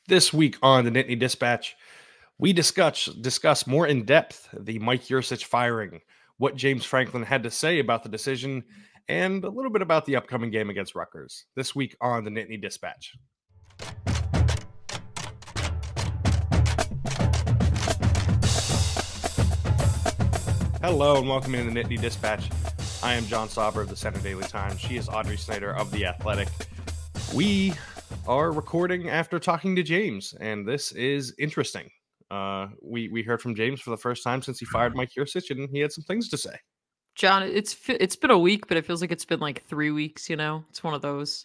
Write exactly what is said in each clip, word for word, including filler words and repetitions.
This week on the Nittany Dispatch, we discuss discuss more in depth the Mike Yurcich firing, what James Franklin had to say about the decision, and a little bit about the upcoming game against Rutgers. This week on the Nittany Dispatch. Hello and welcome in the Nittany Dispatch. I am John Sauber of the Center Daily Times. She is Audrey Snyder of The Athletic. We are recording after talking to James, and this is interesting. Uh, we we heard from James for the first time since he fired Mike Yurcich, and he had some things to say. John, it's it's been a week, but it feels like it's been like three weeks. You know, it's one of those.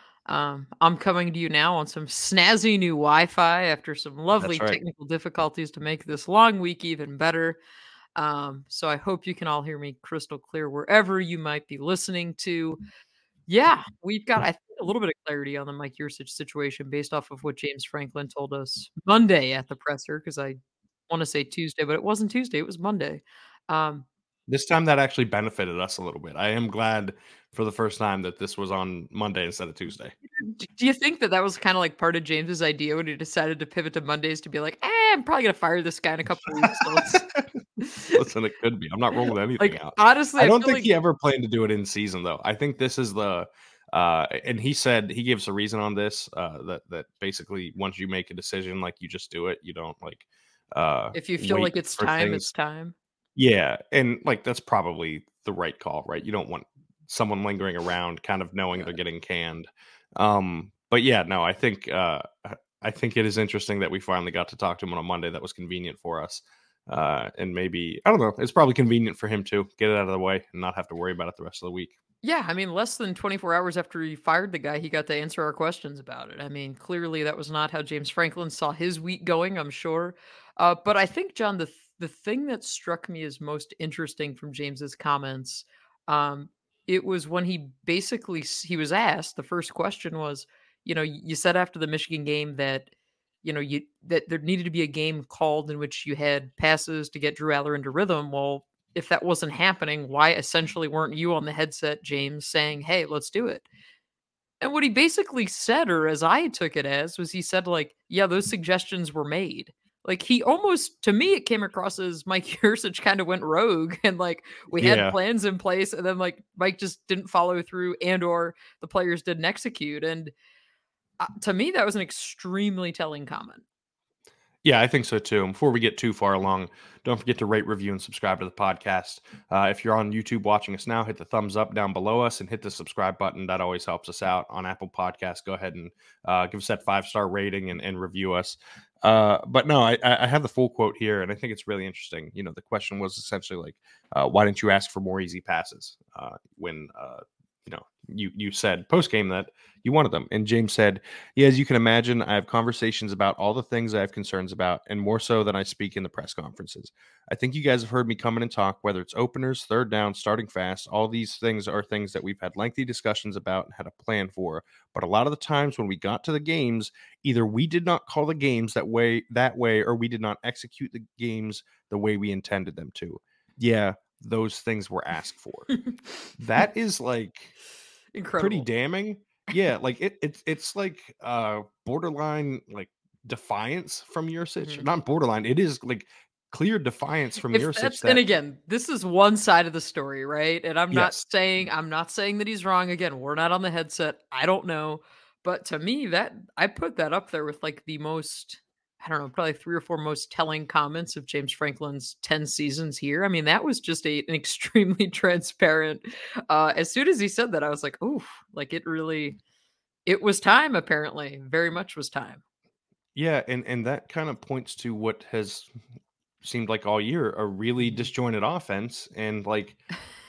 Um, I'm coming to you now on some snazzy new Wi-Fi after some lovely right. technical difficulties to make this long week even better. Um, so I hope you can all hear me crystal clear wherever you might be listening to. Yeah, we've got I think a little bit of clarity on the Mike Yurcich situation based off of what James Franklin told us Monday at the presser, because I want to say Tuesday, but it wasn't Tuesday, it was Monday. Um, This time that actually benefited us a little bit. I am glad for the first time that this was on Monday instead of Tuesday. Do you think that that was kind of like part of James's idea when he decided to pivot to Mondays to be like, eh, I'm probably going to fire this guy in a couple of weeks. So let's... Listen, it could be. I'm not rolling anything like, out. Honestly, I don't I think like... he ever planned to do it in season, though. I think this is the uh, and he said he gives a reason on this uh, that that basically once you make a decision, like you just do it. You don't like uh, if you feel like it's time, things. it's time. Yeah, and like that's probably the right call, right? You don't want someone lingering around, kind of knowing they're getting canned. Um, but yeah, no, I think uh, I think it is interesting that we finally got to talk to him on a Monday. That was convenient for us, uh, and maybe I don't know. It's probably convenient for him too. Get it out of the way and not have to worry about it the rest of the week. Yeah, I mean, less than twenty-four hours after he fired the guy, he got to answer our questions about it. I mean, clearly that was not how James Franklin saw his week going, I'm sure. Uh, but I think, John, the th- the thing that struck me as most interesting from James's comments, um, it was when he basically he was asked. The first question was, you know, you said after the Michigan game that you know you that there needed to be a game called in which you had passes to get Drew Aller into rhythm. Well, if that wasn't happening, why essentially weren't you on the headset, James, saying, hey, let's do it? And what he basically said, or as I took it as, was he said, like, yeah, those suggestions were made. Like, he almost, to me, it came across as Mike Yurcich kind of went rogue and, like, we had Yeah. plans in place and then, like, Mike just didn't follow through and or the players didn't execute. And uh, to me, that was an extremely telling comment. Yeah, I think so too. And before we get too far along, don't forget to rate, review, and subscribe to the podcast. Uh, if you're on YouTube watching us now, hit the thumbs up down below us and hit the subscribe button. That always helps us out. On Apple Podcasts, go ahead and uh, give us that five-star rating and, and review us. Uh, but no, I, I have the full quote here, and I think it's really interesting. You know, the question was essentially like, uh, why didn't you ask for more easy passes uh, when uh, you know, you you said post game that you wanted them. And James said, yeah, as you can imagine, I have conversations about all the things I have concerns about, and more so than I speak in the press conferences. I think you guys have heard me come in and talk, whether it's openers, third down, starting fast. All these things are things that we've had lengthy discussions about and had a plan for. But a lot of the times when we got to the games, either we did not call the games that way, that way, or we did not execute the games the way we intended them to. Yeah, those things were asked for. That is like incredible, pretty damning. Yeah, like it, it's it's like uh borderline like defiance from Yurcich. Mm-hmm. Not borderline, it is like clear defiance from Yurcich. That, and again, this is one side of the story, right? And I'm yes. not saying I'm not saying that he's wrong. Again, we're not on the headset. I don't know, but to me, that I put that up there with like the most. I don't know, probably three or four most telling comments of James Franklin's ten seasons here. I mean, that was just a, an extremely transparent. Uh, as soon as he said that, I was like, oof, like it really, it was time, apparently. Very much was time. Yeah, and, and that kind of points to what has seemed like all year, a really disjointed offense. And like,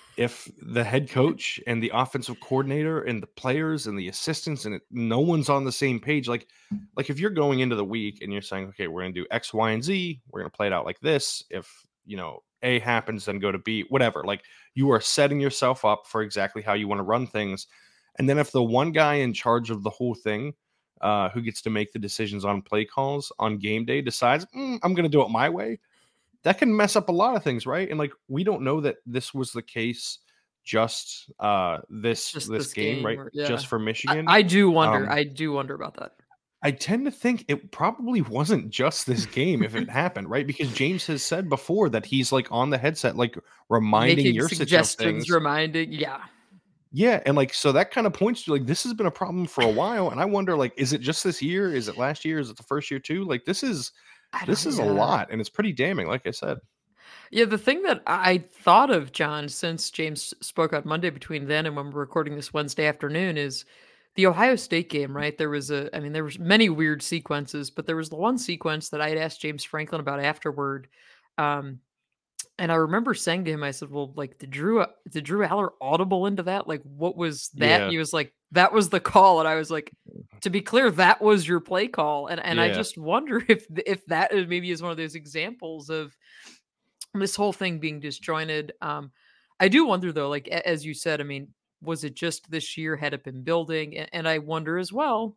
if the head coach and the offensive coordinator and the players and the assistants and it, no one's on the same page, like, like if you're going into the week and you're saying, okay, we're going to do X, Y, and Z, we're going to play it out like this. If, you know, A happens, then go to B, whatever. Like you are setting yourself up for exactly how you want to run things. And then if the one guy in charge of the whole thing, uh, who gets to make the decisions on play calls on game day decides, mm, I'm going to do it my way, that can mess up a lot of things, right? And like we don't know that this was the case just uh this just this, this game, game right? or, yeah. Just for Michigan. I, I do wonder. Um, I do wonder about that. I tend to think it probably wasn't just this game if it happened, right? Because James has said before that he's like on the headset, like reminding Making Yurcich of suggestions, things. reminding yeah. Yeah, and like so that kind of points to like this has been a problem for a while, and I wonder like is it just this year? Is it last year? Is it the first year too? Like this is I don't this is a yeah. lot, and it's pretty damning. Like I said, Yeah, the thing that I thought of, John, since James spoke on Monday between then and when we're recording this Wednesday afternoon is the Ohio State game, right? There was a I mean, there was many weird sequences, but there was the one sequence that I had asked James Franklin about afterward. Um, and I remember saying to him, I said, "Well, like, did Drew did Drew Aller audible into that? Like, what was that?" And yeah, he was like, "That was the call." And I was like, "To be clear, that was your play call." And and I yeah. just wonder if th- if that is maybe is one of those examples of this whole thing being disjointed. Um, I do wonder though, like a- as you said, I mean, was it just this year? Had it been building? And, and I wonder as well,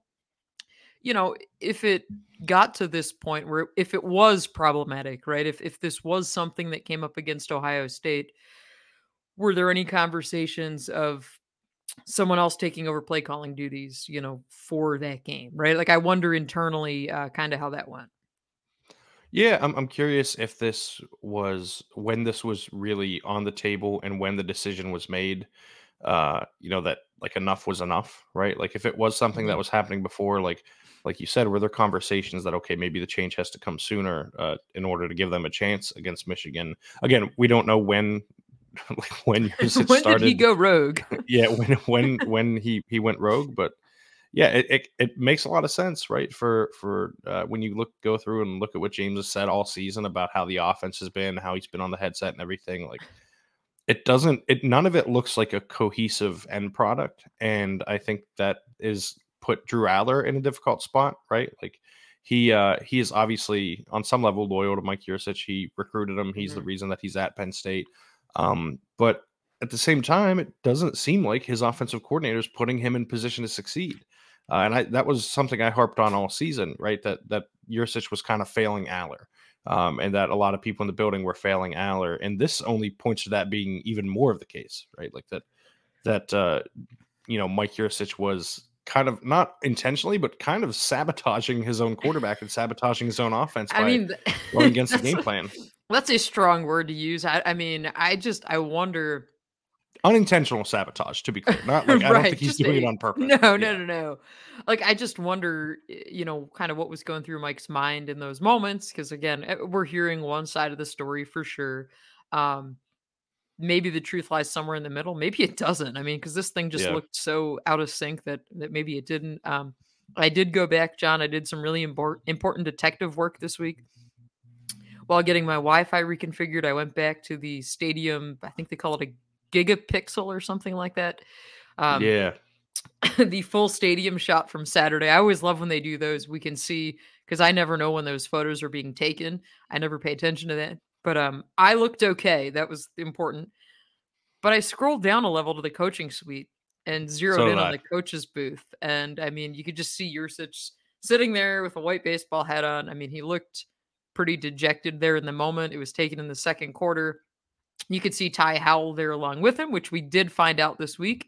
you know, if it got to this point where if it was problematic, right? If if this was something that came up against Ohio State, were there any conversations of someone else taking over play calling duties, you know, for that game, right? Like I wonder internally, uh, kind of how that went. Yeah, I'm I'm curious if this was when this was really on the table and when the decision was made, uh, you know, that like enough was enough, right? Like if it was something that Mhm. was happening before, like like you said, were there conversations that okay, maybe the change has to come sooner uh, in order to give them a chance against Michigan? Again, we don't know when like when your sit When did he started. go rogue? Yeah, when when when he he went rogue, but yeah, it, it it makes a lot of sense, right? For for uh, when you look go through and look at what James has said all season about how the offense has been, how he's been on the headset and everything. Like it doesn't, it none of it looks like a cohesive end product, and I think that is put Drew Aller in a difficult spot, right? Like he uh he is obviously on some level loyal to Mike Yurcich. He recruited him. He's the Mhm. reason that he's at Penn State. Um, but at the same time, it doesn't seem like his offensive coordinator is putting him in position to succeed. Uh, and I, that was something I harped on all season, right? That that Yurcich was kind of failing Aller, um, and that a lot of people in the building were failing Aller, and this only points to that being even more of the case, right? Like that that uh, you know Mike Yurcich was kind of not intentionally, but kind of sabotaging his own quarterback and sabotaging his own offense I by mean, going th- against the that's game a, plan. that's a strong word to use. I, I mean, I just I wonder. Unintentional sabotage, to be clear. Not like I don't think Right, he's just doing it a on purpose. no, no, Yeah, no, no. Like I just wonder, eh, you know, kind of what was going through Mike's mind in those moments. Because again, eh, we're hearing one side of the story for sure. Um, maybe the truth lies somewhere in the middle. Maybe it doesn't. I mean, because this thing just yeah, looked so out of sync that that maybe it didn't. Um, I did go back, John. I did some really import, important detective work this week while getting my Wi-Fi reconfigured. I went back to the stadium. I think they call it a gigapixel or something like that. Um, yeah. the full stadium shot from Saturday. I always love when they do those. We can see because I never know when those photos are being taken. I never pay attention to that. But um, I looked okay. That was important. But I scrolled down a level to the coaching suite and zeroed So in did on I. the coach's booth. And I mean, you could just see Yursich sitting there with a white baseball hat on. I mean, he looked pretty dejected there in the moment. It was taken in the second quarter. You could see Ty Howell there along with him, which we did find out this week.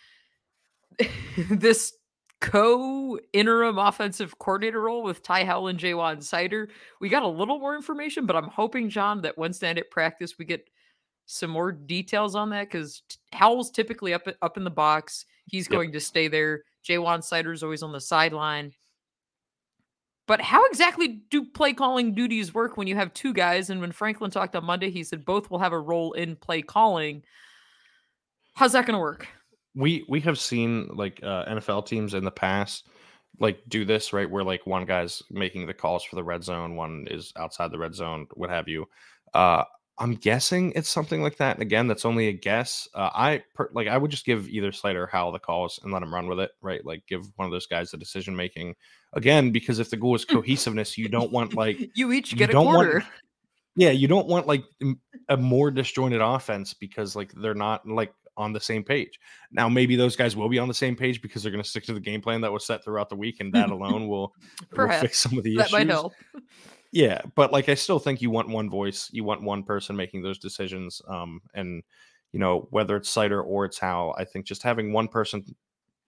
This co interim offensive coordinator role with Ty Howell and Jaywan Sider. We got a little more information, but I'm hoping, John, that Wednesday night at practice we get some more details on that because Howell's typically up up in the box. He's Yep. going to stay there. Jaywan Sider's always on the sideline. But how exactly do play calling duties work when you have two guys? And when Franklin talked on Monday, he said both will have a role in play calling. How's that going to work? We we have seen like uh, N F L teams in the past like do this, right? Where like one guy's making the calls for the red zone, one is outside the red zone, what have you. Uh, I'm guessing it's something like that. And again, that's only a guess. Uh, I per- like I would just give either Slater or Howell the calls and let him run with it, right? Like give one of those guys the decision making again, because if the goal is cohesiveness, you don't want like You each you get a don't want quarter. yeah, you don't want like m- a more disjointed offense because like they're not like on the same page. Now maybe those guys will be on the same page because they're going to stick to the game plan that was set throughout the week, and that alone will will fix Perhaps some of the that might issues. help. Yeah, but like I still think you want one voice, you want one person making those decisions. Um, and you know whether it's Cider or it's Hal, I think just having one person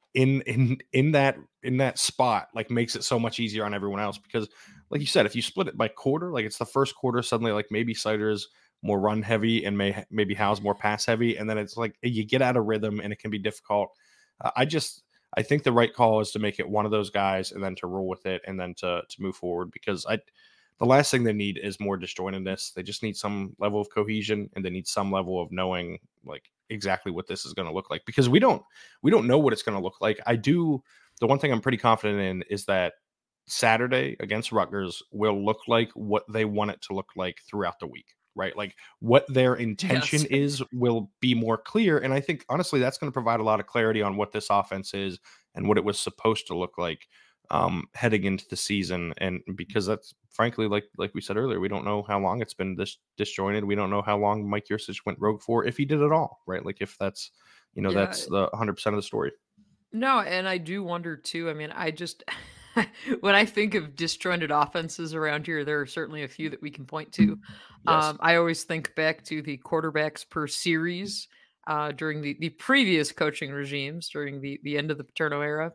in in in that in that spot like makes it so much easier on everyone else because, like you said, if you split it by quarter, like it's the first quarter, suddenly like maybe Cider's more run heavy and may maybe Howe's more pass heavy, and then it's like you get out of rhythm and it can be difficult. Uh, I just I think the right call is to make it one of those guys and then to roll with it and then to to move forward because I the last thing they need is more disjointedness. They just need some level of cohesion and they need some level of knowing like exactly what this is going to look like because we don't we don't know what it's going to look like. I do the one thing I'm pretty confident in is that Saturday against Rutgers will look like what they want it to look like throughout the week, right? Like what their intention Yes. is will be more clear. And I think honestly, that's going to provide a lot of clarity on what this offense is and what it was supposed to look like um, heading into the season. And because that's frankly, like like we said earlier, we don't know how long it's been this disjointed. We don't know how long Mike Yurcich went rogue for, if he did at all, right? Like if that's, you know, Yeah. that's the one hundred percent of the story. No, and I do wonder too. I mean, I just when I think of disjointed offenses around here, there are certainly a few that we can point to. Yes. Um, I always think back to the quarterbacks per series uh, during the, the previous coaching regimes during the, the end of the Paterno era,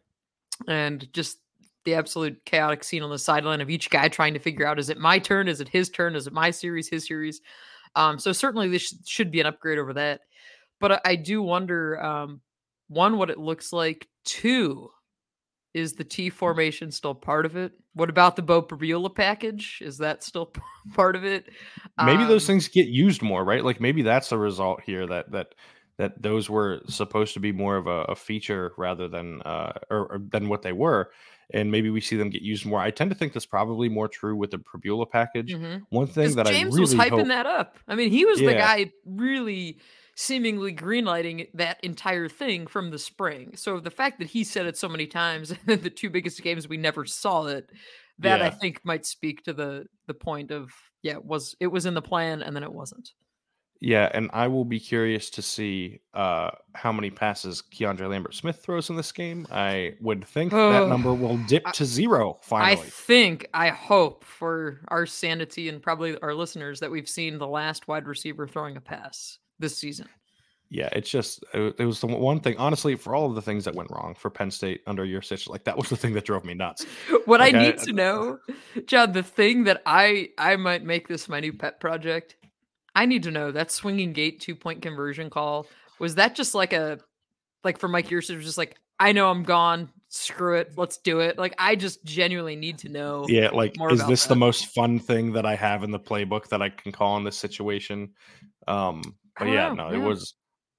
and just the absolute chaotic scene on the sideline of each guy trying to figure out, is it my turn? Is it his turn? Is it my series, his series? Um, so certainly this sh- should be an upgrade over that. But I, I do wonder, um, one, what it looks like. Two, is the T formation still part of it? What about the Bo Prabula package? Is that still part of it? Maybe those Um, things get used more, right? Like maybe that's the result here that that that those were supposed to be more of a, a feature rather than uh or, or than what they were, and maybe we see them get used more. I tend to think that's probably more true with the Prabula package. One thing Because that I James was really hyping hope, that up. I mean, he was the yeah, guy really seemingly greenlighting that entire thing from the spring. So the fact that he said it so many times and the two biggest games we never saw it, that I yeah, think might speak to the the point of, yeah, it was it was in the plan and then it wasn't. yeah, and I will be curious to see uh how many passes Keandre Lambert Smith throws in this game. I would think that Oh, number will dip I, to zero I finally. think, I hope for our sanity and probably our listeners that we've seen the last wide receiver throwing a pass this season. Yeah, it's just it, it was the one thing. Honestly, for all of the things that went wrong for Penn State under your situation, like that was the thing that drove me nuts. What I Like I, need to know, John, the thing that I I might make this my new pet project. I need to know that swinging gate two point conversion call, was that just like a like for Mike Yurcich, was just like, I know I'm gone, screw it, let's do it. Like I just genuinely need to know yeah, like more is about this the that. most fun thing that I have in the playbook that I can call in this situation? Um, I but don't yeah, know. no, it Yeah. was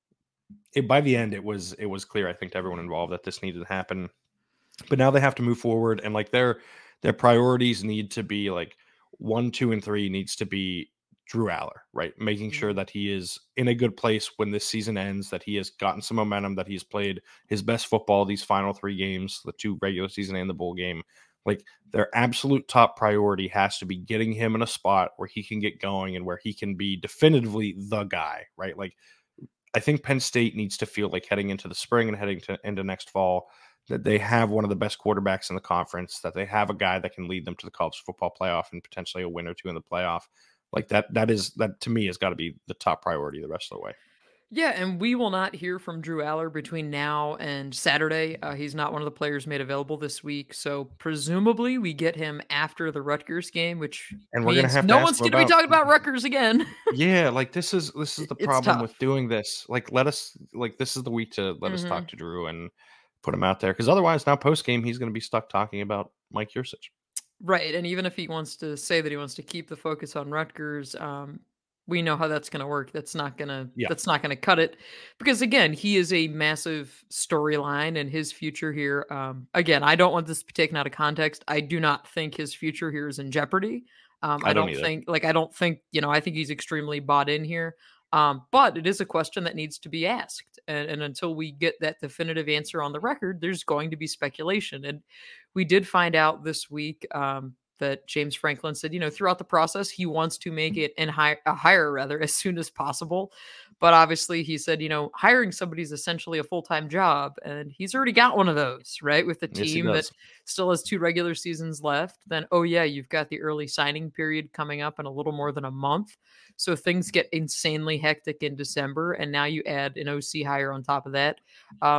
it, by the end it was it was clear I think to everyone involved that this needed to happen. But now they have to move forward and like their their priorities need to be like one, two, and three needs to be Drew Aller, right? Making sure Mhm. that he is in a good place when this season ends, that he has gotten some momentum, that he's played his best football these final three games, the two regular season and the bowl game. Like their absolute top priority has to be getting him in a spot where he can get going and where he can be definitively the guy, right? Like I think Penn State needs to feel like heading into the spring and heading to into next fall that they have one of the best quarterbacks in the conference, that they have a guy that can lead them to the college football playoff and potentially a win or two in the playoff. Like that, that is that to me has got to be the top priority the rest of the way. Yeah, and we will not hear from Drew Aller between now and Saturday. Uh, he's not one of the players made available this week, so presumably we get him after the Rutgers game, which And we're gonna means have to no ask one's him going to be about talking about Rutgers again. yeah, like this is this is the It's problem tough. with doing this. Like let us like this is the week to let us talk Mhm. to Drew and put him out there because otherwise now post game he's going to be stuck talking about Mike Yursich. Right, and even if he wants to say that he wants to keep the focus on Rutgers, um, we know how that's gonna work. That's not gonna Yeah, that's not gonna cut it, because again, he is a massive storyline and his future here. Um, again, I don't want this to be taken out of context. I do not think his future here is in jeopardy. Um, I I don't don't either. think like I don't think you know I think he's extremely bought in here. Um, but it is a question that needs to be asked, and, and until we get that definitive answer on the record, there's going to be speculation. And we did find out this week um, that James Franklin said, you know, throughout the process, he wants to make it and hire a hire rather as soon as possible. But obviously, he said, you know, hiring somebody is essentially a full time job, and he's already got one of those, right? With the Yes, he team that does. still has two regular seasons left. Then, oh yeah, you've got the early signing period coming up in a little more than a month. So things get insanely hectic in December, and now you add an O C hire on top of that. Um,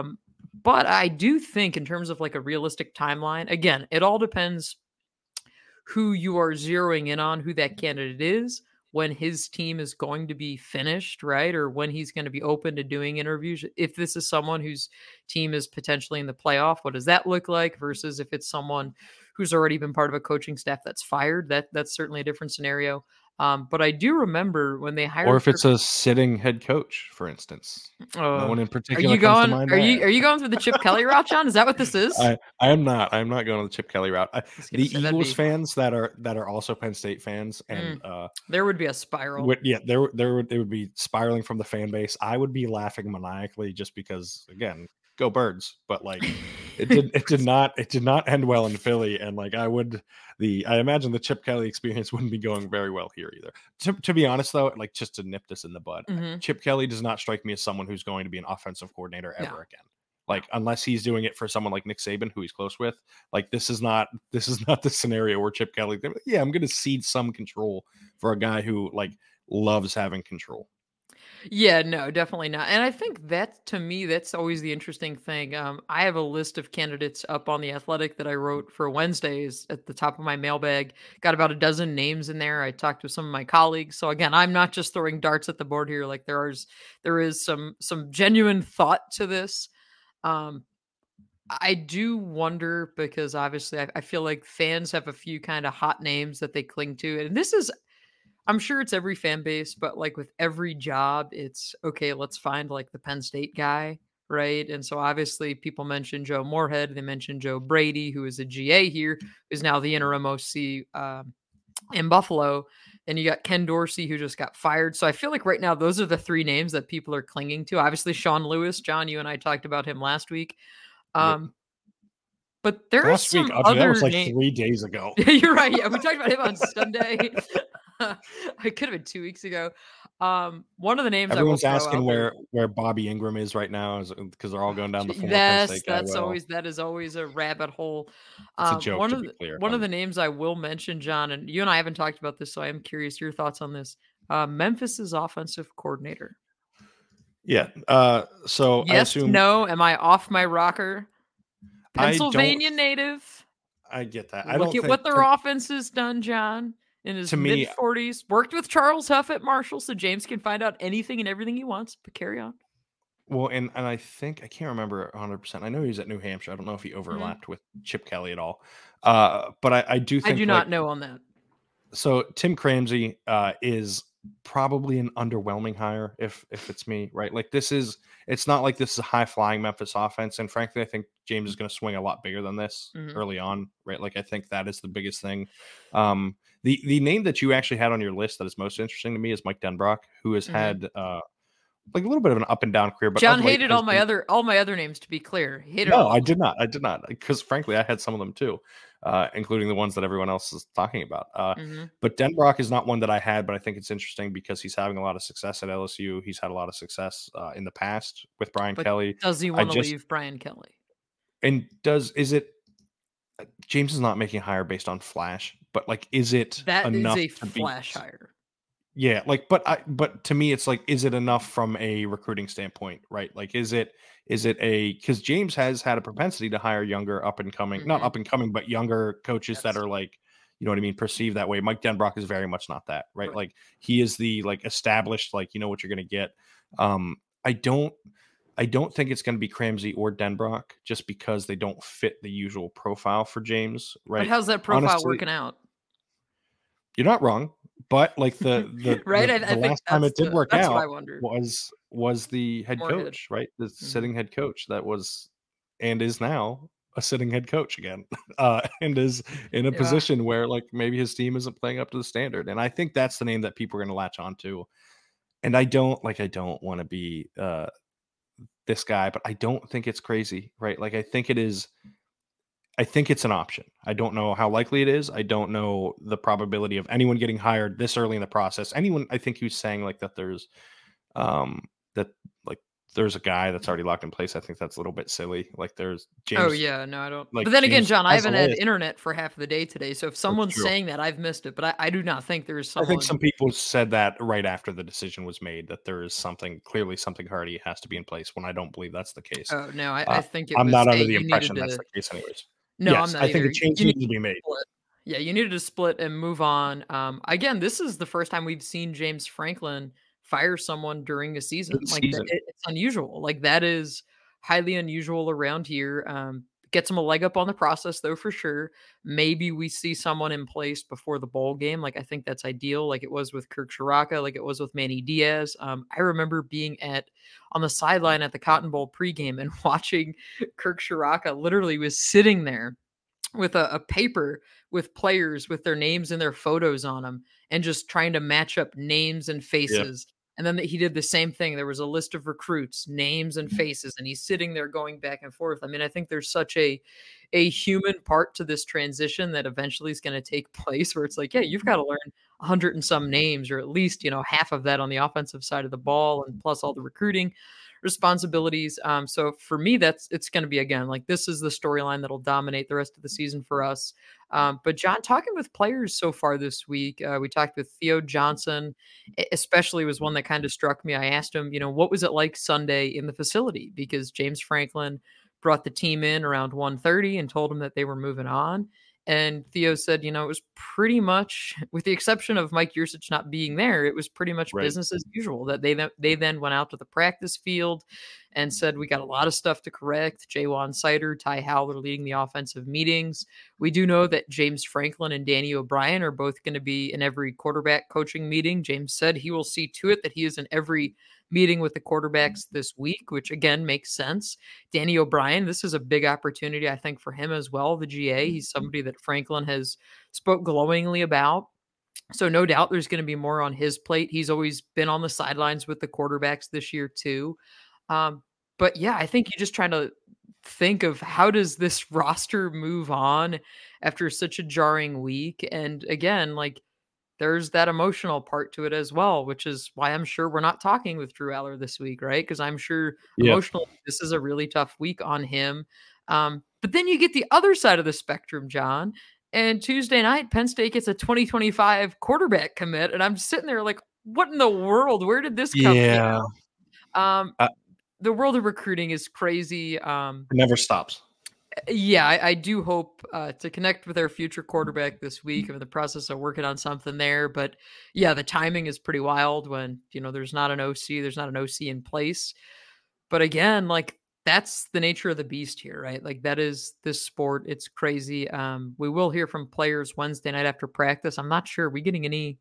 But I do think in terms of like a realistic timeline, again, it all depends who you are zeroing in on, who that candidate is, when his team is going to be finished, right? Or when he's going to be open to doing interviews. If this is someone whose team is potentially in the playoff, what does that look like? Versus if it's someone who's already been part of a coaching staff that's fired, that that's certainly a different scenario. Um, but I do remember when they hired, or if it's a sitting head coach, for instance. No uh, one in are particular you comes to going? mind Are you there. are you going through the Chip Kelly route, John? Is that what this is? I, I am not. I am not going to the Chip Kelly route. I, the Say, Eagles be, fans that are that are also Penn State fans, and mm, uh, there would be a spiral. would, yeah, there there would it would be spiraling from the fan base. I would be laughing maniacally just because, again, go Birds. But like, it did it did not it did not end well in Philly, and like I would the I imagine the Chip Kelly experience wouldn't be going very well here either. To, to be honest, though, like just to nip this in the bud, Mm-hmm. Chip Kelly does not strike me as someone who's going to be an offensive coordinator ever No. again. Like, unless he's doing it for someone like Nick Saban, who he's close with, like this is not this is not the scenario where Chip Kelly, yeah, I'm going to cede some control for a guy who like loves having control. Yeah, no, definitely not. And I think that to me, that's always the interesting thing. Um, I have a list of candidates up on the Athletic that I wrote for Wednesdays at the top of my mailbag. Got about a dozen names in there. I talked to some of my colleagues. So again, I'm not just throwing darts at the board here. Like there is there is some some genuine thought to this. Um, I do wonder because obviously I, I feel like fans have a few kind of hot names that they cling to. And this is I'm sure it's every fan base, but like with every job, it's okay, let's find like the Penn State guy, right? And so obviously people mention Joe Moorhead, they mentioned Joe Brady, who is a G A here, who's now the interim O C um, in Buffalo. And you got Ken Dorsey, who just got fired. So I feel like right now, those are the three names that people are clinging to. Obviously, Sean Lewis, John, you and I talked about him last week. Um, but there Last is some week, Audrey, other that was like name- three days ago. You're right. Yeah, we talked about him on Sunday. It could have been two weeks ago. Um, one of the names Everyone's I will asking throw out where there, where Bobby Ingram is right now, is because they're all going down the former Penn that's State guy. that's Well, always that is always a rabbit hole. it's a Um, joke one to of be the, clear. one of Um, the names I will mention, John, and you and I haven't talked about this, so I am curious your thoughts on this. Uh, Memphis's offensive coordinator. Yeah. Uh, so I Yes, assume no. Am I off my rocker? I Pennsylvania don't. native. I get that. I Look don't at think what their to, offense has done, John. In his to me- mid forties, worked with Charles Huff at Marshall, so James can find out anything and everything he wants. But carry on. well, and and I think I can't remember one hundred percent. I know he's at New Hampshire. I don't know if he overlapped with Chip Kelly at all. Uh, but I, I do I think do like, not know on that. so Tim Cramsey uh, is probably an underwhelming hire if if it's me, right? Like this is it's not like this is a high flying Memphis offense, and frankly, I think James is going to swing a lot bigger than this Mhm. early on, right? Like I think that is the biggest thing. Um, the the name that you actually had on your list that is most interesting to me is Mike Denbrock, who has Mhm. had uh, like a little bit of an up and down career, but John of late hated has all my been- other all my other names. To be clear, he hated No, all I of did them. not. I did not, because frankly, I had some of them too, uh, including the ones that everyone else is talking about. Uh, Mhm. But Denbrock is not one that I had, but I think it's interesting because he's having a lot of success at L S U. He's had a lot of success uh, in the past with Brian But Kelly. does he I want to just leave Brian Kelly? and does is it James is not making hire based on flash, but like, is it That is enough a to be? flash hire. Yeah, like, but I, but to me, it's like, is it enough from a recruiting standpoint, right? Like, is it, is it a, because James has had a propensity to hire younger, up and coming, not Mhm. up and coming, but younger coaches that Yes. are like, you know what I mean, perceived that way. Mike Denbrock is very much not that, right? Right. Like, he is the like established, like, you know what you're going to get. Um, I don't, I don't think it's going to be Cramsey or Denbrock just because they don't fit the usual profile for James, right? But how's that profile Honestly, working out? You're not wrong, but like the the, Right? the, I- I the think last time that's it did the- work that's what out I wondered. was was the head Moorhead. coach, right? The Mhm. sitting head coach that was and is now a sitting head coach again, uh, and is in a Yeah. position where like maybe his team isn't playing up to the standard. And I think that's the name that people are going to latch on to. And I don't like I don't want to be uh, this guy, but I don't think it's crazy, right? Like I think it is. I think it's an option. I don't know how likely it is. I don't know the probability of anyone getting hired this early in the process. Anyone, I think, who's saying like that there's um that like there's a guy that's already locked in place, I think that's a little bit silly. Like there's Oh, James, yeah, no, I don't like but then again, James John, I has a haven't had list. internet for half of the day today, so if That's someone's true. saying that, I've missed it, but I I do not think there's I think someone. some people said that right after the decision was made that there is something clearly something hardy has to be in place when I don't believe that's the case. Oh, no, I Uh, I think it I'm was, not "Hey, under the you needed impression that's to." the case anyways. No, I'm Yes, not I think either. a change You need needs to be to made. split. Yeah, you needed to split and move on. Um, again, this is the first time we've seen James Franklin fire someone during a season. In Like, that season. it it's unusual. Like, that is highly unusual around here. Um, gets him a leg up on the process, though, for sure. Maybe we see someone in place before the bowl game. Like, I think that's ideal, like it was with Kirk Shiraka, like it was with Manny Diaz. Um, I remember being at on the sideline at the Cotton Bowl pregame and watching Kirk Shiraka literally was sitting there with a, a paper with players with their names and their photos on them and just trying to match up names and Yeah. faces. And then he did the same thing. There was a list of recruits, names and faces, and he's sitting there going back and forth. I mean, I think there's such a a human part to this transition that eventually is going to take place where it's like, yeah, you've got to learn a hundred and some names, or at least, you know, half of that on the offensive side of the ball, and plus all the recruiting responsibilities. Um, so for me, that's it's going to be again like this is the storyline that'll dominate the rest of the season for us. Um, but John, talking with players so far this week, uh, we talked with Theo Johnson, e- especially was one that kind of struck me. I asked him, you know, what was it like Sunday in the facility because James Franklin brought the team in around one thirty and told them that they were moving on. And Theo said, you know, it was pretty much, with the exception of Mike Yursich not being there, it was pretty much Right. business as usual. That they then they then went out to the practice field and said, we got a lot of stuff to correct. Jaywan Sider, Ty Howell are leading the offensive meetings. We do know that James Franklin and Danny O'Brien are both going to be in every quarterback coaching meeting. James said he will see to it that he is in every meeting with the quarterbacks this week, which again makes sense. Danny O'Brien, this is a big opportunity, I think, for him as well. The G A, he's somebody that Franklin has spoke glowingly about. So no doubt there's going to be more on his plate. He's always been on the sidelines with the quarterbacks this year too. Um, but yeah, I think you're just trying to think of how does this roster move on after such a jarring week. And again, like there's that emotional part to it as well, which is why I'm sure we're not talking with Drew Aller this week, right? Because I'm sure Yeah. emotionally this is a really tough week on him. Um, but then you get the other side of the spectrum, John. And Tuesday night, Penn State gets a twenty twenty-five quarterback commit, and I'm just sitting there like, what in the world? Where did this come? You Yeah. know, um, Uh, the world of recruiting is crazy. Um, it never stops. yeah, I, I do hope uh, to connect with our future quarterback this week. I'm in the process of working on something there, but yeah, the timing is pretty wild when you know there's not an O C, there's not an O C in place. But again, like that's the nature of the beast here, right? Like that is this sport. It's crazy. Um, we will hear from players Wednesday night after practice. I'm not sure. Are we getting any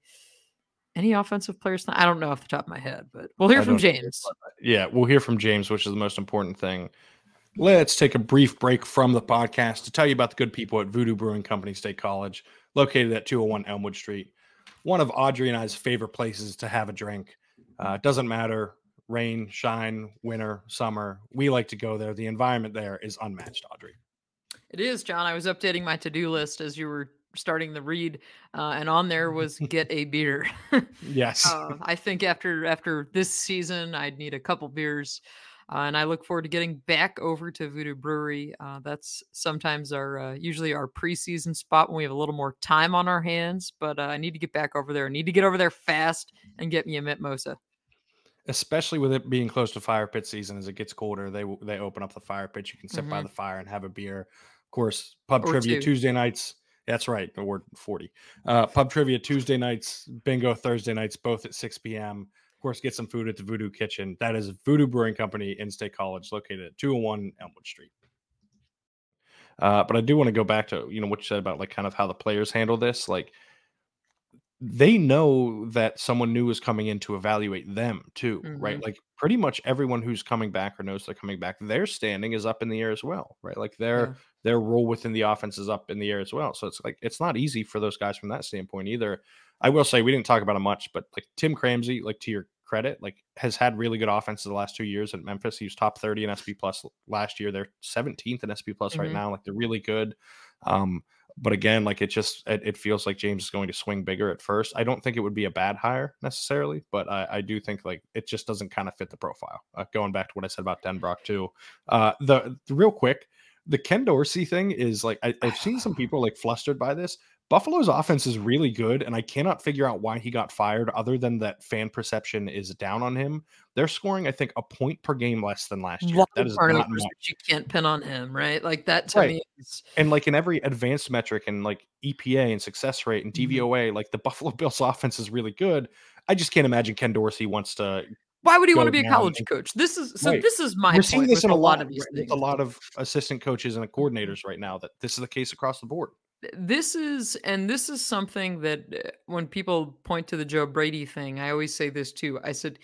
any offensive players? I don't know off the top of my head, but we'll hear I from don't either, James. but, yeah, we'll hear from James, which is the most important thing. Let's take a brief break from the podcast to tell you about the good people at Voodoo Brewing Company State College, located at two oh one Elmwood Street. One of Audrey and I's favorite places to have a drink. Uh, it doesn't matter, rain, shine, winter, summer. We like to go there. The environment there is unmatched, Audrey. It is, John. I was updating my to-do list as you were starting the read, uh, and on there was get a beer. Yes. uh, I think after after this season, I'd need a couple beers, uh, and I look forward to getting back over to Voodoo Brewery. Uh, that's sometimes our uh, usually our preseason spot when we have a little more time on our hands. But uh, I need to get back over there. I need to get over there fast and get me a Mimosa. Especially with it being close to fire pit season, as it gets colder, they they open up the fire pit. You can sit by Mm-hmm. the fire and have a beer. Of course, pub Or trivia two. Tuesday nights. That's right. We're forty. Uh, pub trivia Tuesday nights, bingo Thursday nights, both at six p.m. Of course, get some food at the Voodoo Kitchen. That is Voodoo Brewing Company in State College, located at two oh one Elmwood Street. Uh, but I do want to go back to, you know, what you said about like kind of how the players handle this. Like they know that someone new is coming in to evaluate them too, right? Mm-hmm. Like pretty much everyone who's coming back or knows they're coming back, their standing is up in the air as well, right? Like their Yeah. their role within the offense is up in the air as well. So it's like it's not easy for those guys from that standpoint either. I will say we didn't talk about it much, but like Tim Cramsey, like to your credit, like has had really good offenses the last two years at Memphis. He was top thirty in S P plus last year. They're seventeenth in S P plus right Mm-hmm. now. Like they're really good. Um, but again, like it just it, it feels like James is going to swing bigger at first. I don't think it would be a bad hire necessarily, but I, I do think like it just doesn't kind of fit the profile. Uh, going back to what I said about Denbrock too. Uh, the, the real quick, the Ken Dorsey thing is like I, I've seen some people like flustered by this. Buffalo's offense is really good, and I cannot figure out why he got fired other than that fan perception is down on him. They're scoring, I think, a point per game less than last A year. lot That of is not turnovers, much. which you can't pin on him, right? Like that to Right. me is And like in every advanced metric and like E P A and success rate and Mhm. D V O A, like the Buffalo Bills offense is really good. I just can't imagine Ken Dorsey wants to Why would he want go to be a down college and coach? This is so right. this is my We're seeing point this with in a a lot lot of these right, with a things. lot of assistant coaches and Mhm. coordinators right now that this is the case across the board. This is and this is something that uh, when people point to the Joe Brady thing, I always say this too. I said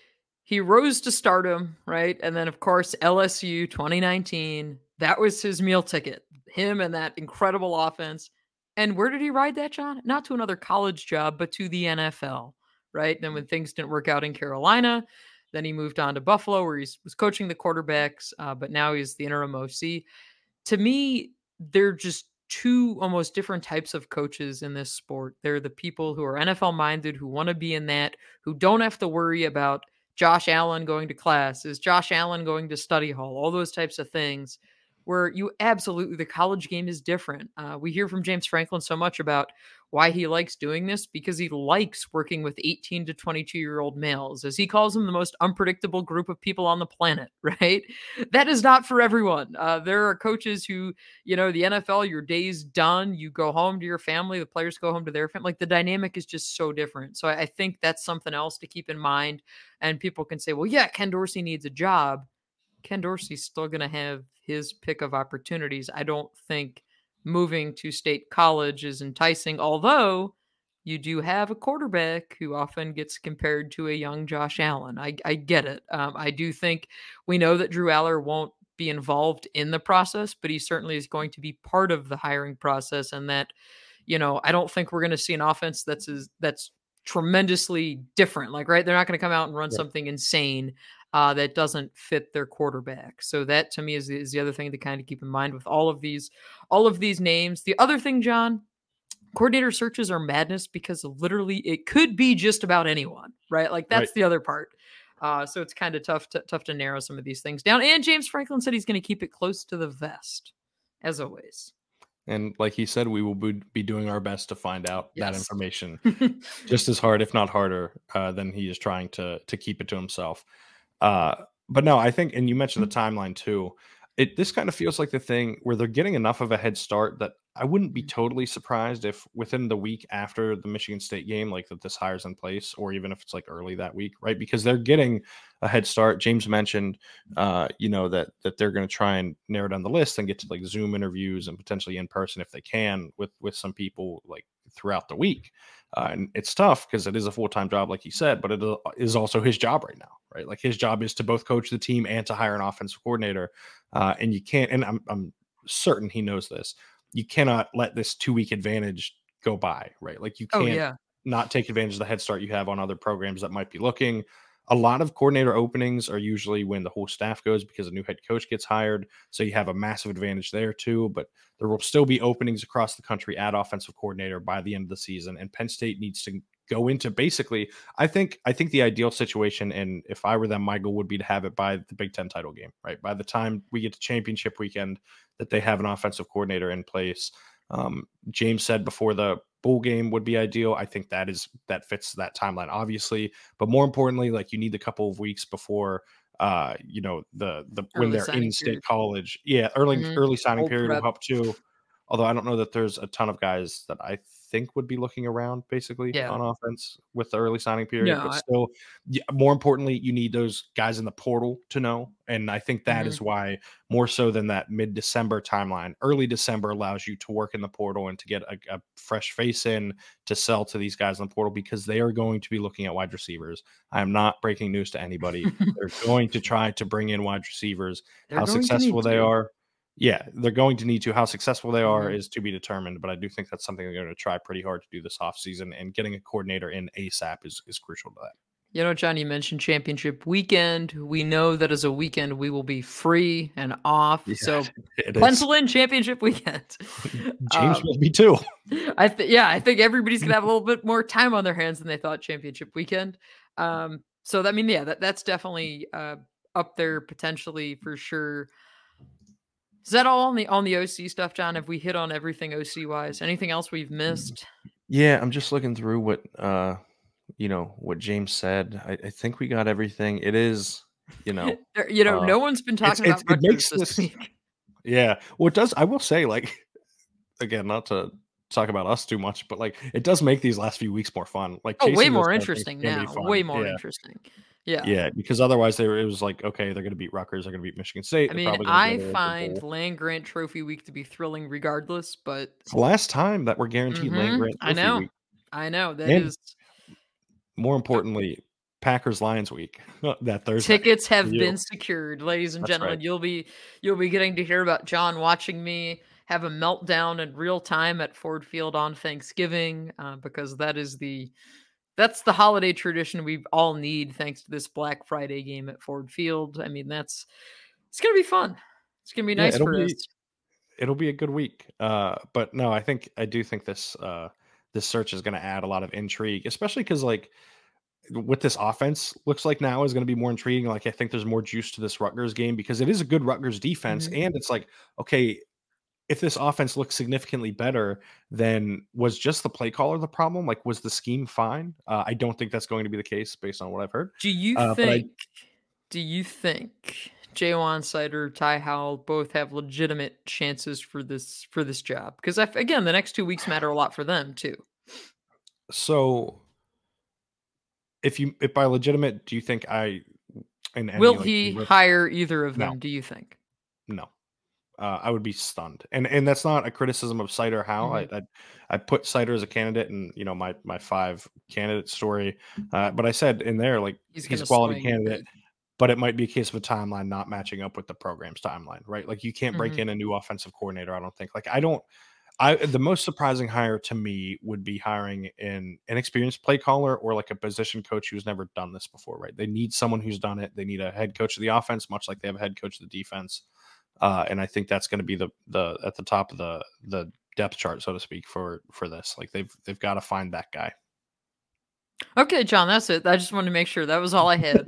he rose to stardom, right? And then of course L S U twenty nineteen, that was his meal ticket. Him and that incredible offense. And where did he ride that, John? Not to another college job, but to the N F L, right? Then when things didn't work out in Carolina, then he moved on to Buffalo where he was coaching the quarterbacks, uh, but now he's the interim O C. To me, they're just two almost different types of coaches in this sport. They're the people who are N F L minded, who want to be in that, who don't have to worry about Josh Allen going to class. Is Josh Allen going to study hall? All those types of things. Where you absolutely, the college game is different. Uh, we hear from James Franklin so much about why he likes doing this because he likes working with eighteen to twenty-two year old males, as he calls them, the most unpredictable group of people on the planet, right? That is not for everyone. Uh, there are coaches who, you know, the N F L, your day's done, you go home to your family, the players go home to their family. Like the dynamic is just so different. So I, I think that's something else to keep in mind. And people can say, well, yeah, Ken Dorsey needs a job. Ken Dorsey's still going to have his pick of opportunities. I don't think moving to state college is enticing, although you do have a quarterback who often gets compared to a young Josh Allen. I, I get it. Um, I do think we know that Drew Aller won't be involved in the process, but he certainly is going to be part of the hiring process. And that, you know, I don't think we're going to see an offense that's is that's tremendously different. Like, right, they're not going to come out and run Right. something insane uh, that doesn't fit their quarterback. So that to me is, is the other thing to kind of keep in mind with all of these, all of these names. The other thing, John, coordinator searches are madness because literally it could be just about anyone, right? Like Right. that's the other part. Uh, so it's kind of tough to tough to narrow some of these things down. And James Franklin said he's going to keep it close to the vest, as always. And like he said, we will be be doing our best to find out that Yes. information just as hard, if not harder, uh, than he is trying to to keep it to himself. Uh, but no, I think, and you mentioned the timeline too. It this kind of feels like the thing where they're getting enough of a head start that I wouldn't be totally surprised if within the week after the Michigan State game, like that this hires in place, or even if it's like early that week, right? Because they're getting a head start. James mentioned, uh, you know, that that they're going to try and narrow down the list and get to like Zoom interviews and potentially in person if they can with with some people like throughout the week. Uh, and it's tough because it is a full time job, like he said, but it uh, is also his job right now, right? Like his job is to both coach the team and to hire an offensive coordinator. Uh, and you can't, and I'm, I'm certain he knows this, you cannot let this two week advantage go by, right? Like you Oh can't yeah. not take advantage of the head start you have on other programs that might be looking. A lot of coordinator openings are usually when the whole staff goes because a new head coach gets hired. So you have a massive advantage there too. But there will still be openings across the country at offensive coordinator by the end of the season. And Penn State needs to go into basically, I think, I think the ideal situation, and if I were them, my goal would be to have it by the Big Ten title game, right? By the time we get to championship weekend, that they have an offensive coordinator in place. Um, James said before the bowl game would be ideal. I think that is that fits that timeline, obviously. But more importantly, like you need a couple of weeks before uh, you know, the the when Early they're signing in state period. college. Yeah, early Mhm. early signing Old period will prep. help too. Although I don't know that there's a ton of guys that I think would be looking around basically Yeah. on offense with the early signing period, No. but I, still, yeah, more importantly, you need those guys in the portal to know. And I think that mhm. is why more so than that mid-December timeline, early December allows you to work in the portal and to get a, a fresh face in to sell to these guys in the portal because they are going to be looking at wide receivers. I am not breaking news to anybody. They're going to try to bring in wide receivers. They're How going to need successful they to. are, yeah, they're going to need to. How successful they are Mhm. is to be determined, but I do think that's something they're going to try pretty hard to do this offseason, and getting a coordinator in ASAP is is crucial to that. You know, John, you mentioned championship weekend. We know that as a weekend we will be free and off. Yeah, So it is. pencil in championship weekend. James um, will be too. I think, yeah, I think everybody's gonna have a little bit more time on their hands than they thought championship weekend. Um, so that I mean, yeah, that, that's definitely uh, up there potentially for sure. Is that all on the on the O C stuff, John? Have we hit on everything O C wise? Anything else we've missed? Yeah, I'm just looking through what uh you know what James said. I, I think we got everything. It is, you know, There- you know, uh no one's been it's talking it's about it Rutgers makes this this week. yeah. Well, it does. I will say, like, again, not to talk about us too much, but like it does make these last few weeks more fun. Like Oh, way chasing those more kind of things interesting can be now. Way fun. more Yeah. interesting. Yeah. Yeah, because otherwise they were, it was like, okay, they're gonna beat Rutgers, they're gonna beat Michigan State, I they're mean, probably gonna go I to like the find bowl. Land Grant Trophy Week to be thrilling regardless, but It's the last time that we're guaranteed Land mhm, Grant I Trophy know. week. I know. That And is more uh, importantly, Packers Lions week that Thursday tickets for have you. been secured, ladies and That's right. gentlemen. You'll be you'll be getting to hear about John watching me have a meltdown in real time at Ford Field on Thanksgiving, uh, because that is the that's the holiday tradition we all need thanks to this Black Friday game at Ford Field. I mean, that's it's gonna be fun. It's gonna be Yeah, nice it'll for us. be it'll be a good week. Uh, but no, I think I do think this uh this search is gonna add a lot of intrigue, especially because like what this offense looks like now is going to be more intriguing. Like I think there's more juice to this Rutgers game because it is a good Rutgers defense, Mhm. and it's like, okay, if this offense looks significantly better, then was just the play caller the problem? Like, was the scheme fine? Uh, I don't think that's going to be the case based on what I've heard. Do you Uh, but I think do you think Jalen Sider, Ty Howell both have legitimate chances for this for this job? Because again, the next two weeks matter a lot for them too. so if you if by legitimate, do you think I in any Will like he universe? hire either of No, them, do you think? no. Uh, I would be stunned, and and that's not a criticism of Cider How I, Mhm. I I put Cider as a candidate, and you know my my five candidate story, uh, but I said in there like He's he's gonna a quality swing candidate, big. but it might be a case of a timeline not matching up with the program's timeline, right? Like you can't break Mhm. in a new offensive coordinator. I don't think. Like I don't. I the most surprising hire to me would be hiring an inexperienced play caller or like a position coach who's never done this before, right? They need someone who's done it. They need a head coach of the offense, much like they have a head coach of the defense. Uh, and I think that's going to be the the at the top of the the depth chart, so to speak, for for this. Like they've they've got to find that guy. Okay, John, that's it. I just wanted to make sure that was all I had.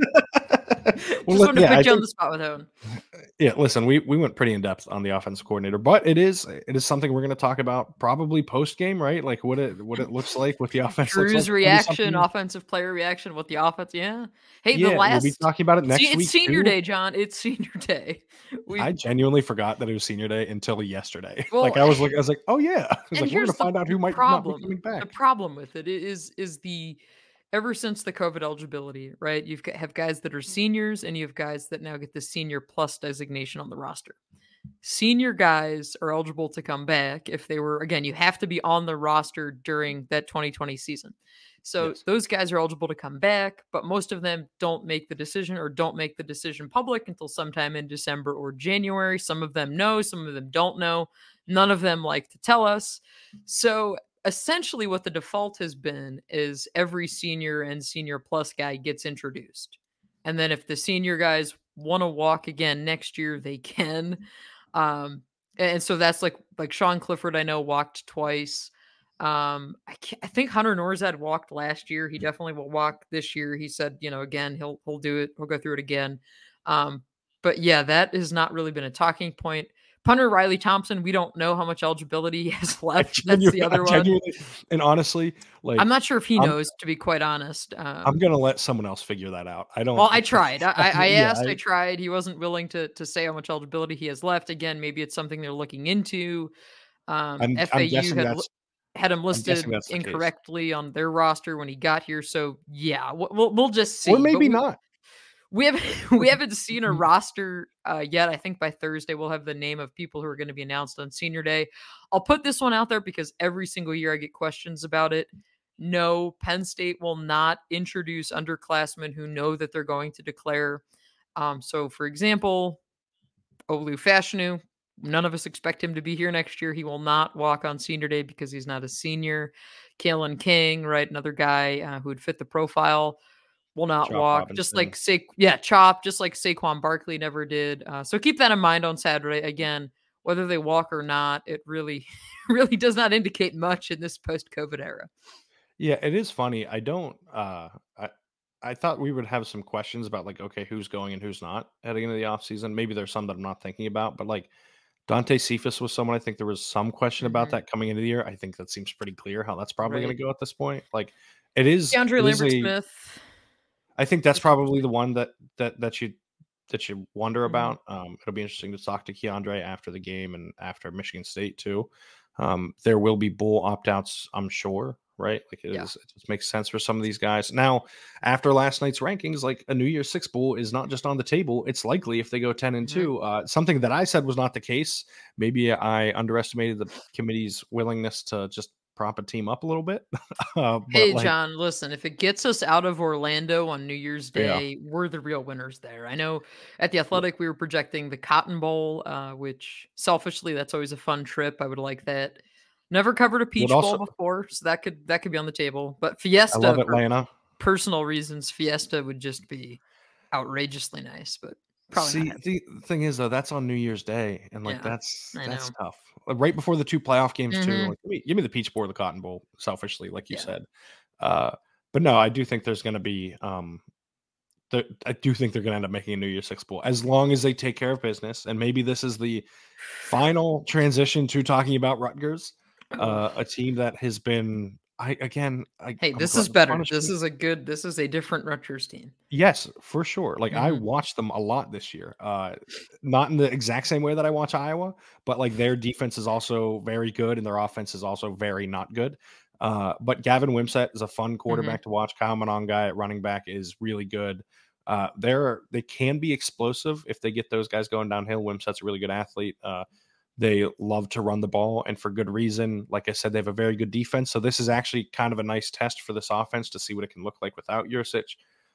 Well, Just let- wanted to yeah, I put you on think the spot with that one. yeah. Listen, we we went pretty in depth on the offensive coordinator, but it is it is something we're going to talk about probably post game, right? Like what it what it looks like, what the offense looks like. Drew's It's gonna be reaction, something. offensive player reaction, what the offense, yeah. Hey, the Yeah, we'll be last talking about it see, next it's week senior too. day, John. It's senior day. I We've genuinely forgot that it was senior day until yesterday. Like well, I was like, I was like, oh yeah. I was and like, we're gonna here's the find out the who might not be problem. coming The back. problem with it is is the ever since the COVID eligibility, right? You've got have guys that are seniors and you have guys that now get the senior plus designation on the roster. Senior guys are eligible to come back if they were again, you have to be on the roster during that twenty twenty season. So Yes. those guys are eligible to come back, but most of them don't make the decision or don't make the decision public until sometime in December or January. Some of them know, some of them don't know. None of them like to tell us. So essentially what the default has been is every senior and senior plus guy gets introduced. And then if the senior guys want to walk again next year, they can. Um, and so that's like like Sean Clifford, I know walked twice. Um, I, can't, I think Hunter Norzad walked last year. He definitely will walk this year. He said, you know, again, he'll he'll do it. He'll go through it again. Um, but yeah, that has not really been a talking point. Punter Riley Thompson, we don't know how much eligibility he has I left. That's the genuinely, I other one. genuinely and honestly, I'm like not sure if he I'm knows, to be quite honest. I'm Um, gonna let someone else figure that out. I don't well, I tried. I, I I yeah, asked. I I, tried. He wasn't willing to to say how much eligibility he has left. Again, maybe it's something they're looking into. Um, I'm I'm F A U guessing had li- that's had him I'm guessing listed that's the case. incorrectly on their roster when he got here. So yeah, we'll we'll, we'll just Or see. But maybe we not. we haven't we haven't seen a roster uh, yet. I think by Thursday we'll have the name of people who are going to be announced on Senior Day. I'll put this one out there because every single year I get questions about it. No, Penn State will not introduce underclassmen who know that they're going to declare. Um, so, for example, Olu Fashanu, none of us expect him to be here next year. He will not walk on Senior Day because he's not a senior. Kalen King, right, another guy uh, who would fit the profile, will not Chop walk, just Robinson. like Sa- yeah, Chop, just like Saquon Barkley never did. Uh, so keep that in mind on Saturday. Again, whether they walk or not, it really, really does not indicate much in this post-COVID era. Yeah, it is funny. I don't uh I I thought we would have some questions about like, okay, who's going and who's not heading into the offseason. Maybe there's some that I'm not thinking about, but like Dante Cephas was someone I think there was some question about Mhm. that coming into the year. I think that seems pretty clear how that's probably going Right. to go at this point. Like it is DeAndre it is Lambert a Smith I think that's is probably the interesting. one that that that you that you wonder Mhm. about. Um, it'll be interesting to talk to Keandre after the game and after Michigan State too. Um, there will be bowl opt outs, I'm sure, right? Like it Yeah. is, it just makes sense for some of these guys. Now, after last night's rankings, like a New Year's Six bowl is not just on the table. It's likely if they go ten and Mhm. two. Uh, something that I said was not the case. Maybe I underestimated the committee's willingness to just prop a team up a little bit. uh, but Hey, like, John, listen, if it gets us out of Orlando on New Year's yeah, Day, we're the real winners there. I know at the Athletic, we were projecting the Cotton Bowl, uh, which selfishly, that's always a fun trip. I would like that. Never covered a would Peach Bowl also before, so that could that could be on the table. But I love Fiesta, for Atlanta. personal reasons, Fiesta would just be outrageously nice, but probably not See, happening. the thing is though, that's on New Year's Day, and like Yeah, that's I that's know. tough. Like, right before the two playoff games too. Hmm. Like, give me, give me the Peach Bowl or the Cotton Bowl, selfishly, like you Yeah. said. Uh, but no, I do think there's going to be. Um, the, I do think they're going to end up making a New Year's Six bowl as long as they take care of business. And maybe this is the final transition to talking about Rutgers, Oh. uh, a team that has been. I again, I, Hey, I'm this is glutton for better. This punishment. is a good. This is a different Rutgers team. Yes, for sure. Like I Hmm. watched them a lot this year. Uh not in the exact same way that I watch Iowa, but like their defense is also very good and their offense is also very not good. Uh but Gavin Wimsatt is a fun Hmm. quarterback to watch. Kyle Mononga at running back is really good. Uh they're they can be explosive if they get those guys going downhill. Wimsatt's a really good athlete. Uh they love to run the ball and for good reason. Like I said, they have a very good defense. So this is actually kind of a nice test for this offense to see what it can look like without Yurcich.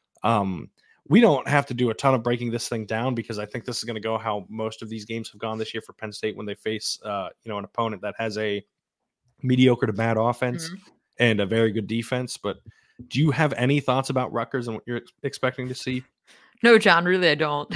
Um, we don't have to do a ton of breaking this thing down because I think this is going to go how most of these games have gone this year for Penn State when they face, uh, you know, an opponent that has a mediocre to bad offense Hmm. and a very good defense. But do you have any thoughts about Rutgers and what you're ex- expecting to see? No, John, really, I don't.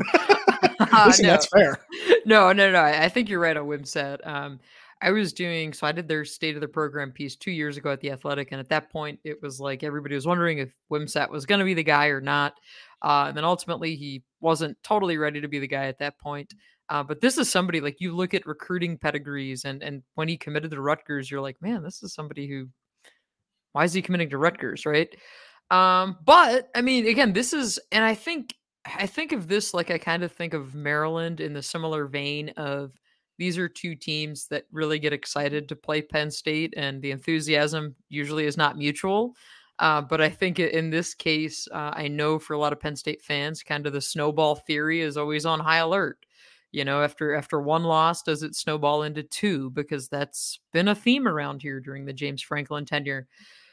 Uh, Listen, no, that's fair. no, no, no. I I think you're right on Wimsatt. Um, I was doing so I did their state of the program piece two years ago at the Athletic, and at that point, it was like everybody was wondering if Wimsatt was going to be the guy or not. Uh, and then ultimately, he wasn't totally ready to be the guy at that point. Uh, but this is somebody like you look at recruiting pedigrees, and and when he committed to Rutgers, you're like, man, this is somebody who why is he committing to Rutgers, right? Um, but I mean, again, this is, and I think, I think of this like I kind of think of Maryland in the similar vein of these are two teams that really get excited to play Penn State, and the enthusiasm usually is not mutual. Uh, but I think i- in this case, uh, I know for a lot of Penn State fans, kind of the snowball theory is always on high alert. You know, after after one loss, does it snowball into two? Because that's been a theme around here during the James Franklin tenure.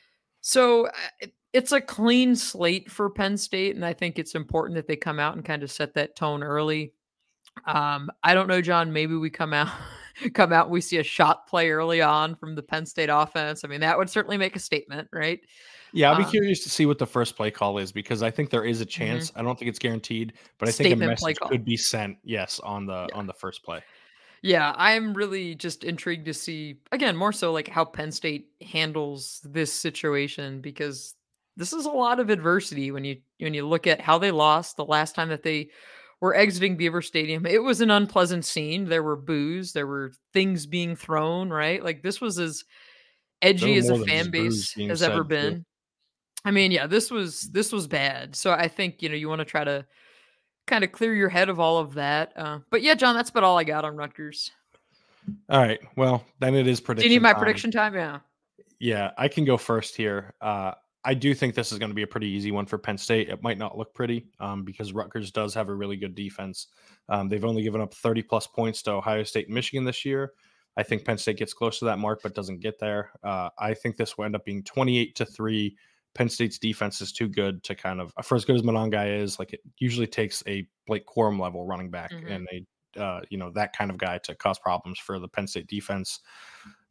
So uh, it, it's a clean slate for Penn State, and I think it's important that they come out and kind of set that tone early. Um, I don't know, John. Maybe we come out, come out, and we see a shot play early on from the Penn State offense. I mean, that would certainly make a statement, right? Yeah, I'll be Um, curious to see what the first play call is because I think there is a mhm. chance. I don't think it's guaranteed, but I think a Statement play message call. could be sent. Yes, on the Yeah. on the first play. Yeah, I'm really just intrigued to see again more so like how Penn State handles this situation because this is a lot of adversity when you when you look at how they lost the last time that they were exiting Beaver Stadium. It was an unpleasant scene. There were boos, there were things being thrown, right? Like this was as There edgy were as a more than fan just booze base being has ever said too. been. I mean, yeah, this was this was bad. So I think, you know, you want to try to kind of clear your head of all of that. Uh, but yeah, John, that's about all I got on Rutgers. All right. Well, then it is Do you need prediction my time. prediction time? Yeah. Yeah, I can go first here. Uh, I do think this is going to be a pretty easy one for Penn State. It might not look pretty um, because Rutgers does have a really good defense. Um, they've only given up thirty plus points to Ohio State and Michigan this year. I think Penn State gets close to that mark, but doesn't get there. Uh, I think this will end up being twenty-eight to three. Penn State's defense is too good to kind of, for as good as Monongai is, like it usually takes a Blake Corum level running back Mhm. and a, uh, you know, that kind of guy to cause problems for the Penn State defense.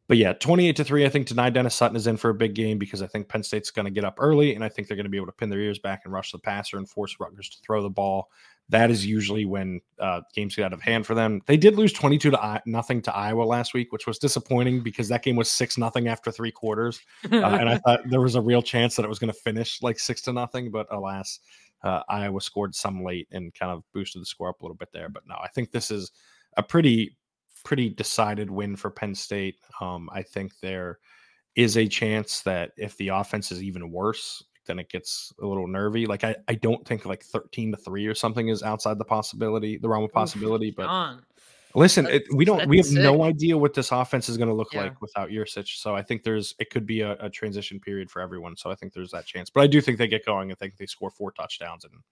But yeah, twenty-eight to three, I think Dani Dennis Sutton is in for a big game because I think Penn State's going to get up early, and I think they're going to be able to pin their ears back and rush the passer and force Rutgers to throw the ball. That is usually when uh, games get out of hand for them. They did lose twenty-two to I- nothing to Iowa last week, which was disappointing because that game was six nothing after three quarters, uh, and I thought there was a real chance that it was going to finish like six to nothing. But alas, uh, Iowa scored some late and kind of boosted the score up a little bit there. But no, I think this is a pretty pretty decided win for Penn State. Um, I think there is a chance that if the offense is even worse, then it gets a little nervy. Like I, I don't think like thirteen to three or something is outside the possibility, the realm of possibility. Oof, but John, listen, it, we don't, we have sick. no idea what this offense is going to look yeah. like without Yurcich. So I think there's, it could be a, a transition period for everyone. So I think there's that chance, but I do think they get going. I think they score four touchdowns and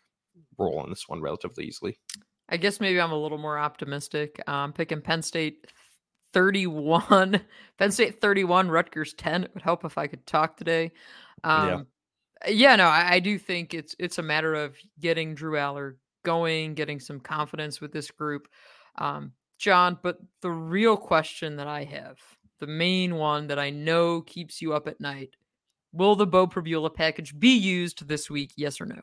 roll on this one relatively easily. I guess maybe I'm a little more optimistic. I'm um, picking Penn State thirty-one, Penn State thirty-one, Rutgers ten. It would help if I could talk today. Um, yeah. yeah, no, I, I do think it's it's a matter of getting Drew Aller going, getting some confidence with this group, um, John. But the real question that I have, the main one that I know keeps you up at night, will the Beau Pribula package be used this week? Yes or no?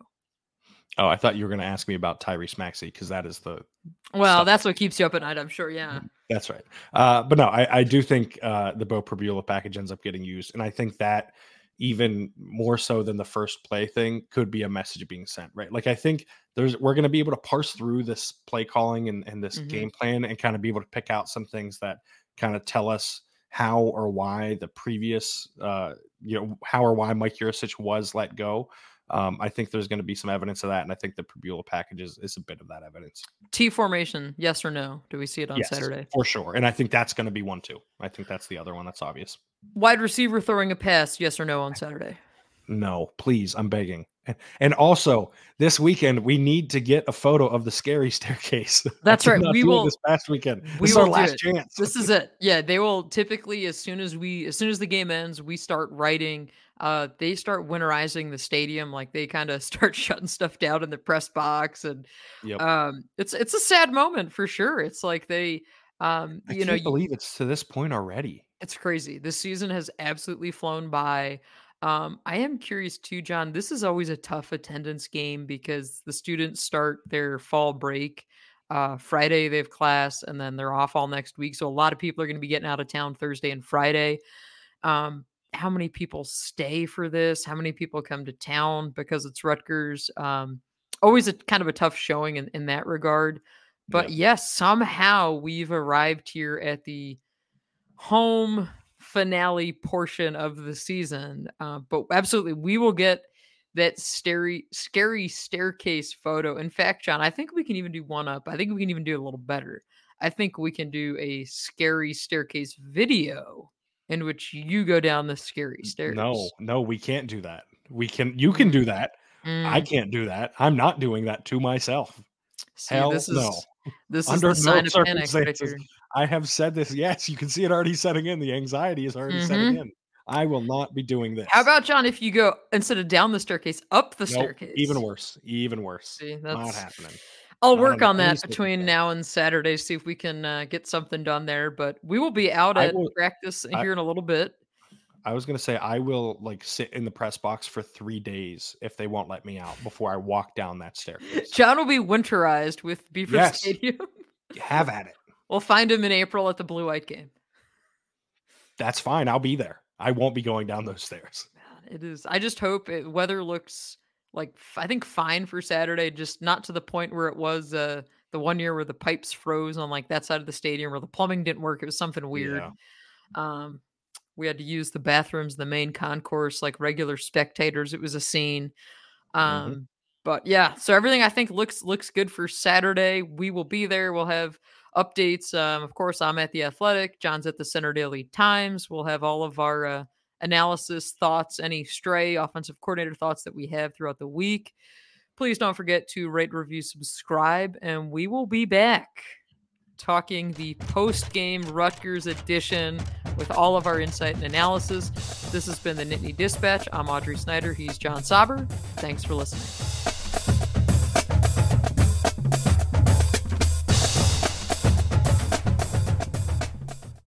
Oh, I thought you were going to ask me about Tyrese Maxey because that is the well, stuff. That's what keeps you up at night, I'm sure. Yeah, that's right. Uh, but no, I, I do think uh, the Beau Pribula package ends up getting used, and I think that even more so than the first play thing could be a message being sent, right? Like I think there's we're going to be able to parse through this play calling and, and this mm-hmm. game plan and kind of be able to pick out some things that kind of tell us how or why the previous, uh, you know, how or why Mike Yurcich was let go. Um, I think there's going to be some evidence of that, and I think the Pribula package is, is a bit of that evidence. T formation, yes or no? Do we see it on yes, Saturday? For sure, and I think that's going to be one too. I think that's the other one that's obvious. Wide receiver throwing a pass, yes or no on Saturday? No, please, I'm begging. And also, this weekend we need to get a photo of the scary staircase. That's right. We will this past weekend. We this will is our last it. chance. This is it. Yeah, they will typically as soon as we as soon as the game ends, we start writing. Uh, they start winterizing the stadium. Like they kind of start shutting stuff down in the press box, and yep. um, it's it's a sad moment for sure. It's like they, um, I you can't know, believe it's to this point already. It's crazy. This season has absolutely flown by. Um, I am curious too, John. This is always a tough attendance game because the students start their fall break. Uh, Friday they have class and then they're off all next week. So a lot of people are going to be getting out of town Thursday and Friday. Um, how many people stay for this? How many people come to town because it's Rutgers? Um, always a kind of a tough showing in, in that regard. But yeah. yes, somehow we've arrived here at the home finale portion of the season. Uh, but absolutely, we will get that scary, scary staircase photo. In fact, John, I think we can even do one up. I think we can even do a little better. I think we can do a scary staircase video in which you go down the scary stairs. No, no, we can't do that. We can, you can do that. Mm. I can't do that. I'm not doing that to myself. See, Hell this is, no. This is Under the sign no of panic right here. I have said this. Yes, you can see it already setting in. The anxiety is already mm-hmm. setting in. I will not be doing this. How about, John, if you go instead of down the staircase, up the nope, staircase? Even worse. Even worse. See, that's not happening. I'll not work on that between now and Saturday, see if we can uh, get something done there. But we will be out at will, practice here I, in a little bit. I was going to say I will like sit in the press box for three days if they won't let me out before I walk down that staircase. John will be winterized with Beaver yes. Stadium. Have at it. We'll find him in April at the Blue White game. That's fine. I'll be there. I won't be going down those stairs. Man, it is. I just hope it, weather looks like, I think fine for Saturday, just not to the point where it was uh, the one year where the pipes froze on like that side of the stadium where the plumbing didn't work. It was something weird. Yeah. Um, we had to use the bathrooms, the main concourse, like regular spectators. It was a scene. Um, mm-hmm. But yeah, so everything I think looks looks good for Saturday. We will be there. We'll have updates. Um, of course, I'm at The Athletic. John's at the Center Daily Times. We'll have all of our uh, analysis, thoughts, any stray offensive coordinator thoughts that we have throughout the week. Please don't forget to rate, review, subscribe, and we will be back talking the post-game Rutgers edition with all of our insight and analysis. This has been the Nittany Dispatch. I'm Audrey Snyder. He's John Sauber. Thanks for listening.